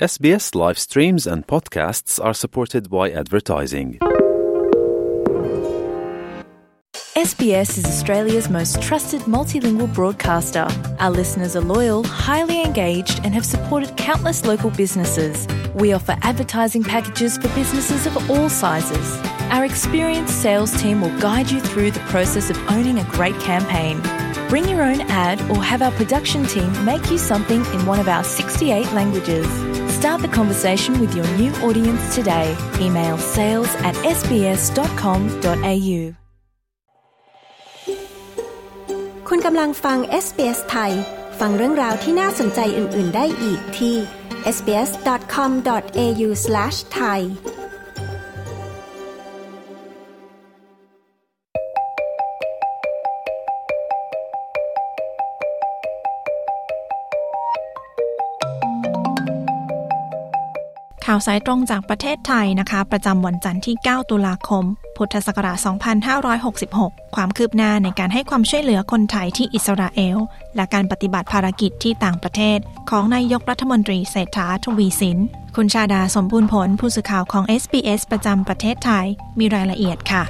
SBS live streams and podcasts are supported by advertising. SBS is Australia's most trusted multilingual broadcaster. Our listeners are loyal, highly engaged and have supported countless local businesses. We offer advertising packages for businesses of all sizes. Our experienced sales team will guide you through the process of owning a great campaign. Bring your own ad or have our production team make you something in one of our 68 languages. Start the conversation with your new audience today. Email sales@sbs.com.au. คุณกำลังฟัง SBS ไทยฟังเรื่องราวที่น่าสนใจอื่นๆได้อีกที่ sbs.com.au/thai ข่าวสายตรงจากประเทศไทยนะคะประจำวันจันทร์ที่ 9 ตุลาคม พุทธศักราช 2566 ความคืบหน้าในการให้ความช่วยเหลือคนไทยที่อิสราเอลและการปฏิบัติภารกิจที่ต่างประเทศของนายกรัฐมนตรีเศรษฐา ทวีสินคุณชาดา สมบูรณ์ผลผู้สื่อข่าวของ SBS ประจำประเทศไทยมีรายละเอียดค่ะ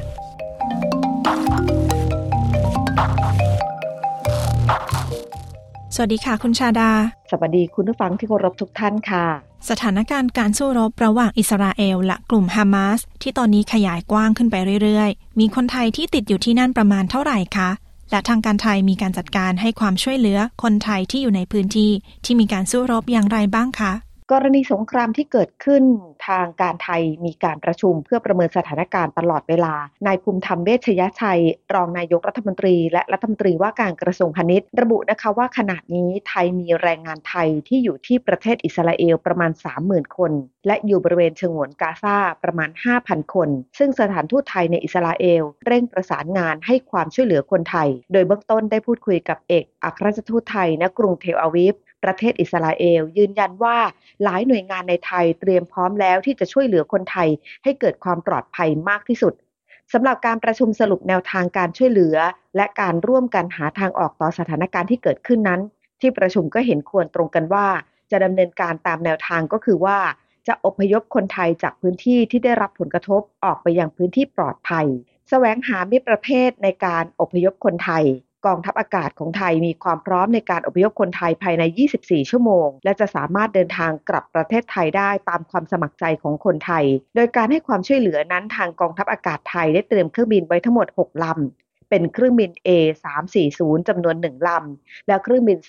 สวัสดีค่ะคุณชาดาสวัสดีคุณผู้ฟังที่เคารพทุกท่านค่ะสถานการณ์การสู้รบระหว่างอิสราเอลและกลุ่มฮามาสที่ตอนนี้ขยายกว้างขึ้นไปเรื่อยๆมีคนไทยที่ติดอยู่ที่นั่นประมาณเท่าไหร่คะและทางการไทยมีการจัดการให้ความช่วยเหลือคนไทยที่อยู่ในพื้นที่ที่มีการสู้รบอย่างไรบ้างคะกรณีสงครามที่เกิดขึ้นทางการไทยมีการประชุมเพื่อประเมินสถานการณ์ตลอดเวลานายภูมิธรรมเวชยชัยรองนายกรัฐมนตรีและรัฐมนตรีว่าการกระทรวงพาณิชย์ระบุนะคะว่าขณะนี้ไทยมีแรงงานไทยที่อยู่ที่ประเทศอิสราเอลประมาณ 30,000 คนและอยู่บริเวณฉนวนกาซาประมาณ 5,000 คนซึ่งสถานทูตไทยในอิสราเอลเร่งประสานงานให้ความช่วยเหลือคนไทยโดยเบื้องต้นได้พูดคุยกับเอกอัครราชทูตไทยณกรุงเทลอาวีฟประเทศอิสราเอลยืนยันว่าหลายหน่วยงานในไทยเตรียมพร้อมแล้วที่จะช่วยเหลือคนไทยให้เกิดความปลอดภัยมากที่สุดสำหรับการประชุมสรุปแนวทางการช่วยเหลือและการร่วมกันหาทางออกต่อสถานการณ์ที่เกิดขึ้นนั้นที่ประชุมก็เห็นควรตรงกันว่าจะดำเนินการตามแนวทางก็คือว่าจะอพยพคนไทยจากพื้นที่ที่ได้รับผลกระทบออกไปยังพื้นที่ปลอดภัยแสวงหามิตรประเภทในการอพยพคนไทยกองทัพอากาศของไทยมีความพร้อมในการอพยพคนไทยภายใน 24 ชั่วโมงและจะสามารถเดินทางกลับประเทศไทยได้ตามความสมัครใจของคนไทยโดยการให้ความช่วยเหลือนั้นทางกองทัพอากาศไทยได้เตรียมเครื่องบินไว้ทั้งหมด 6 ลำเป็นเครื่องบิน A340 จำนวน 1 ลำและเครื่องบิน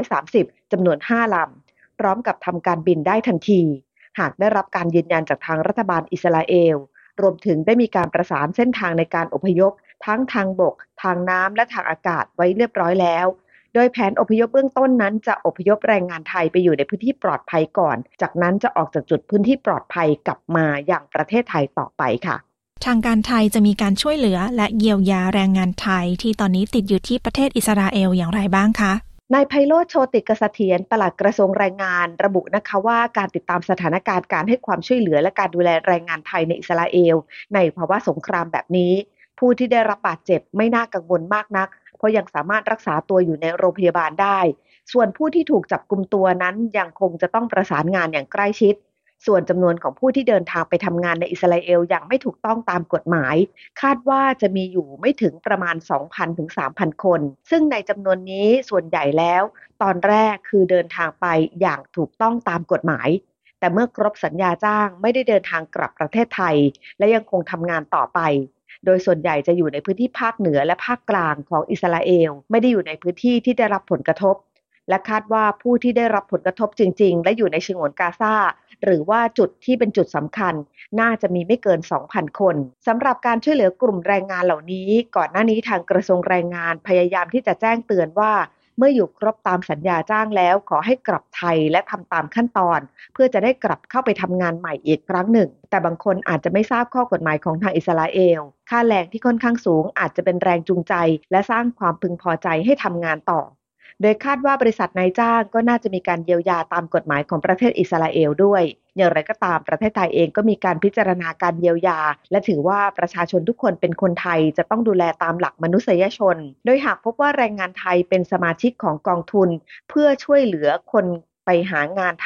430 จำนวน 5 ลำพร้อมกับทำการบินได้ทันทีหากได้รับการยืนยันจากทางรัฐบาลอิสราเอลรวมถึงได้มีการประสานเส้นทางในการอพยพทั้งทางบกทางน้ำและทางอากาศไว้เรียบร้อยแล้วโดยแผนอพยพเบื้องต้นนั้นจะอพยพแรงงานไทยไปอยู่ในพื้นที่ปลอดภัยก่อนจากนั้นจะออกจากจุดพื้นที่ปลอดภัยกลับมาอย่างประเทศไทยต่อไปค่ะทางการไทยจะมีการช่วยเหลือและเยียวยาแรงงานไทยที่ตอนนี้ติดอยู่ที่ประเทศอิสราเอลอย่างไรบ้างคะนายไพโรจน์ โชติกเสถียรปลัดกระทรวงแรงงานระบุนะคะว่าการติดตามสถานการณ์การให้ความช่วยเหลือและการดูแลแรงงานไทยในอิสราเอลในภาวะสงครามแบบนี้ผู้ที่ได้รับบาดเจ็บไม่น่ากังวลมากนักเพราะยังสามารถรักษาตัวอยู่ในโรงพยาบาลได้ส่วนผู้ที่ถูกจับกุมตัวนั้นยังคงจะต้องประสานงานอย่างใกล้ชิดส่วนจำนวนของผู้ที่เดินทางไปทำงานในอิสราเอลอย่างไม่ถูกต้องตามกฎหมายคาดว่าจะมีอยู่ไม่ถึงประมาณ 2,000 ถึง 3,000 คนซึ่งในจำนวนนี้ส่วนใหญ่แล้วตอนแรกคือเดินทางไปอย่างถูกต้องตามกฎหมายแต่เมื่อครบสัญญาจ้างไม่ได้เดินทางกลับประเทศไทยและยังคงทำงานต่อไปโดยส่วนใหญ่จะอยู่ในพื้นที่ภาคเหนือและภาคกลางของอิสราเอลไม่ได้อยู่ในพื้นที่ที่ได้รับผลกระทบและคาดว่าผู้ที่ได้รับผลกระทบจริงๆและอยู่ในฉนวนกาซาหรือว่าจุดที่เป็นจุดสำคัญน่าจะมีไม่เกิน 2,000 คนสำหรับการช่วยเหลือกลุ่มแรงงานเหล่านี้ก่อนหน้านี้ทางกระทรวงแรงงานพยายามที่จะแจ้งเตือนว่าเมื่ออยู่ครบตามสัญญาจ้างแล้วขอให้กลับไทยและทำตามขั้นตอนเพื่อจะได้กลับเข้าไปทำงานใหม่อีกครั้งหนึ่งแต่บางคนอาจจะไม่ทราบข้อกฎหมายของทางอิสราเอลค่าแรงที่ค่อนข้างสูงอาจจะเป็นแรงจูงใจและสร้างความพึงพอใจให้ทำงานต่อโดยคาดว่าบริษัทนายจ้างก็น่าจะมีการเยียวยาตามกฎหมายของประเทศอิสราเอลด้วยอย่างไรก็ตามประเทศไทยเองก็มีการพิจารณาการเยียวยาและถือว่าประชาชนทุกคนเป็นคนไทยจะต้องดูแลตามหลักมนุษยชนโดยหากพบว่าแรงงานไทยเป็นสมาชิกของกองทุนเพื่อช่วยเหลือคนไปหางานทำ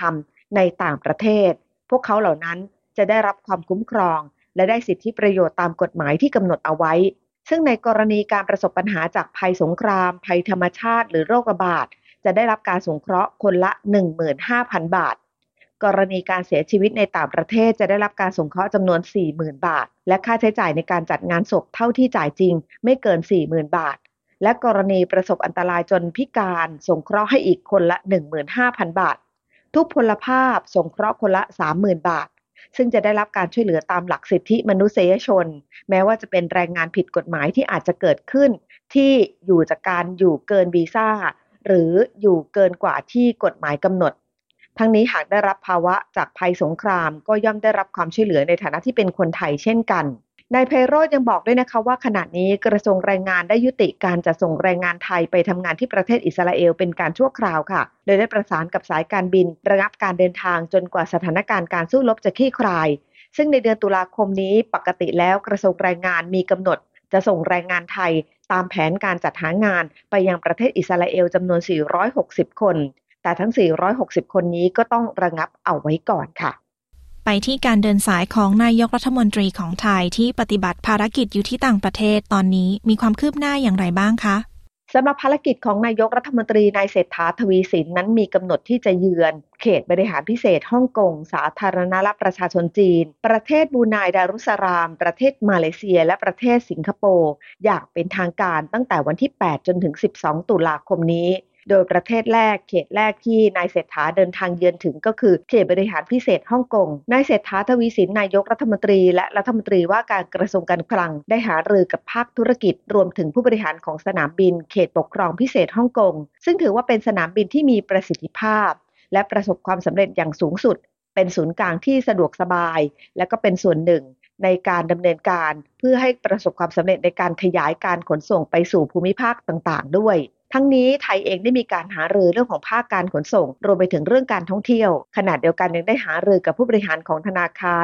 ในต่างประเทศพวกเขาเหล่านั้นจะได้รับความคุ้มครองและได้สิทธิประโยชน์ตามกฎหมายที่กำหนดเอาไว้ซึ่งในกรณีการประสบปัญหาจากภัยสงครามภัยธรรมชาติหรือโรคระบาดจะได้รับการสงเคราะห์คนละ 15,000 บาทกรณีการเสียชีวิตในต่างประเทศจะได้รับการสงเคราะห์จำนวน 40,000 บาทและค่าใช้จ่ายในการจัดงานศพเท่าที่จ่ายจริงไม่เกิน 40,000 บาทและกรณีประสบอันตรายจนพิการสงเคราะห์ให้อีกคนละ 15,000 บาททุพพลภาพสงเคราะห์คนละ 30,000 บาทซึ่งจะได้รับการช่วยเหลือตามหลักสิทธิมนุษยชนแม้ว่าจะเป็นแรงงานผิดกฎหมายที่อาจจะเกิดขึ้นที่อยู่จากการอยู่เกินวีซ่าหรืออยู่เกินกว่าที่กฎหมายกำหนดทั้งนี้หากได้รับภาวะจากภัยสงครามก็ย่อมได้รับความช่วยเหลือในฐานะที่เป็นคนไทยเช่นกันนายไพโรจน์ยังบอกด้วยนะคะว่าขณะนี้กระทรวงแรงงานได้ยุติการจัดส่งแรงงานไทยไปทำงานที่ประเทศอิสราเอลเป็นการชั่วคราวค่ะโดยได้ประสานกับสายการบินระงับการเดินทางจนกว่าสถานการณ์การสู้รบจะคลี่คลายซึ่งในเดือนตุลาคมนี้ปกติแล้วกระทรวงแรงงานมีกำหนดจะส่งแรงงานไทยตามแผนการจัดหางานไปยังประเทศอิสราเอลจำนวน460คนแต่ทั้ง460คนนี้ก็ต้องระงับเอาไว้ก่อนค่ะไปที่การเดินสายของนายกรัฐมนตรีของไทยที่ปฏิบัติภารกิจอยู่ที่ต่างประเทศตอนนี้มีความคืบหน้าอย่างไรบ้างคะสำหรับภารกิจของนายกรัฐมนตรีนายเศรษฐาทวีสินนั้นมีกำหนดที่จะเยือนเขตบริหารพิเศษฮ่องกงสาธารณรัฐประชาชนจีนประเทศบรูไนดารุสสลามประเทศมาเลเซียและประเทศสิงคโปร์อย่างเป็นทางการตั้งแต่วันที่8จนถึง12ตุลาคมนี้โดยประเทศแรกเขตแรกที่นายเศรษฐาเดินทางเยือนถึงก็คือเขตบริหารพิเศษฮ่องกงนายเศรษฐาทวีสินนายกรัฐมนตรีและรัฐมนตรีว่าการกระทรวงการคลังได้หารือกับภาคธุรกิจรวมถึงผู้บริหารของสนามบินเขตปกครองพิเศษฮ่องกงซึ่งถือว่าเป็นสนามบินที่มีประสิทธิภาพและประสบความสำเร็จอย่างสูงสุดเป็นศูนย์กลางที่สะดวกสบายและก็เป็นส่วนหนึ่งในการดำเนินการเพื่อให้ประสบความสำเร็จในการขยายการขนส่งไปสู่ภูมิภาคต่างๆด้วยทั้งนี้ไทยเองได้มีการหารือเรื่องของภาคการขนส่งรวมไปถึงเรื่องการท่องเที่ยวขณะเดียวกันยังได้หารือกับผู้บริหารของธนาคาร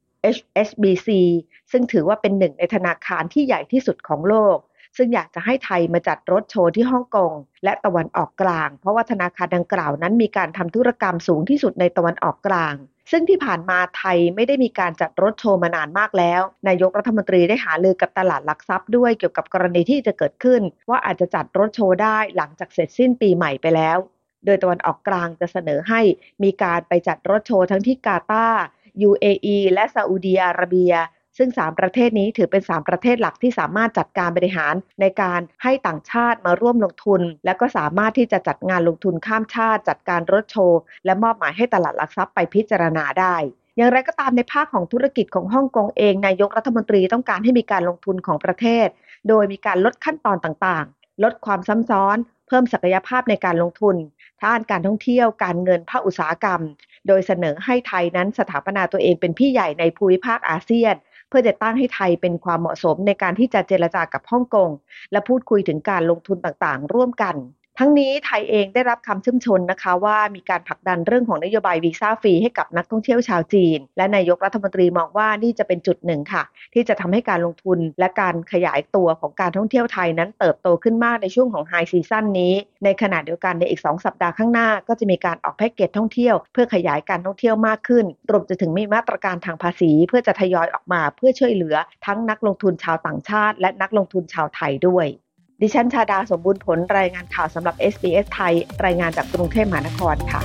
HSBC ซึ่งถือว่าเป็นหนึ่งในธนาคารที่ใหญ่ที่สุดของโลกซึ่งอยากจะให้ไทยมาจัดรถโชว์ที่ฮ่องกงและตะวันออกกลางเพราะว่าธนาคารดังกล่าวนั้นมีการทำธุรกรรมสูงที่สุดในตะวันออกกลางซึ่งที่ผ่านมาไทยไม่ได้มีการจัดรถโชว์มานานมากแล้วนายกรัฐมนตรีได้หารือกับตลาดหลักทรัพย์ด้วยเกี่ยวกับกรณีที่จะเกิดขึ้นว่าอาจจะจัดรถโชว์ได้หลังจากเสร็จสิ้นปีใหม่ไปแล้วโดยตะวันออกกลางจะเสนอให้มีการไปจัดรถโชว์ทั้งที่กาตาร์ UAE และซาอุดิอาระเบียซึ่ง3ประเทศนี้ถือเป็น3ประเทศหลักที่สามารถจัดการบริหารในการให้ต่างชาติมาร่วมลงทุนและก็สามารถที่จะจัดงานลงทุนข้ามชาติจัดการรถโชว์และมอบหมายให้ตลาดหลักทรัพย์ไปพิจารณาได้อย่างไรก็ตามในภาคของธุรกิจของฮ่องกงเองนายกรัฐมนตรีต้องการให้มีการลงทุนของประเทศโดยมีการลดขั้นตอนต่างๆลดความซ้ำซ้อนเพิ่มศักยภาพในการลงทุนด้านการท่องเที่ยวการเงินภาคอุตสาหกรรมโดยเสนอให้ไทยนั้นสถาปนาตัวเองเป็นพี่ใหญ่ในภูมิภาคอาเซียนเพื่อจะตั้งให้ไทยเป็นความเหมาะสมในการที่จะเจรจากับฮ่องกงและพูดคุยถึงการลงทุนต่างๆร่วมกันทั้งนี้ไทยเองได้รับคำชื่นชมนะคะว่ามีการผลักดันเรื่องของนโยบายวีซ่าฟรีให้กับนักท่องเที่ยวชาวจีนและนายกรัฐมนตรีมองว่านี่จะเป็นจุดหนึ่งค่ะที่จะทำให้การลงทุนและการขยายตัวของการท่องเที่ยวไทยนั้นเติบโตขึ้นมากในช่วงของไฮซีซั่นนี้ในขณะเดียวกันในอีก2สัปดาห์ข้างหน้าก็จะมีการออกแพ็กเกจท่องเที่ยวเพื่อขยายการท่องเที่ยวมากขึ้นรวมถึงมีมาตรการทางภาษีเพื่อจะทยอยออกมาเพื่อช่วยเหลือทั้งนักลงทุนชาวต่างชาติและนักลงทุนชาวไทยด้วยดิฉันชาดาสมบูรณ์ผลรายงานข่าวสำหรับ SBS ไทยรายงานจากกรุงเทพมหานครค่ะ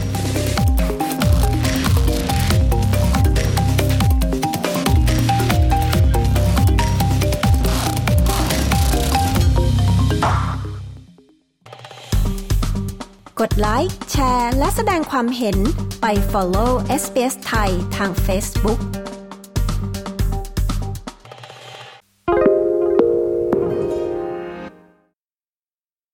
กดไลค์แชร์และแสดงความเห็นไป follow SBS ไทยทาง Facebook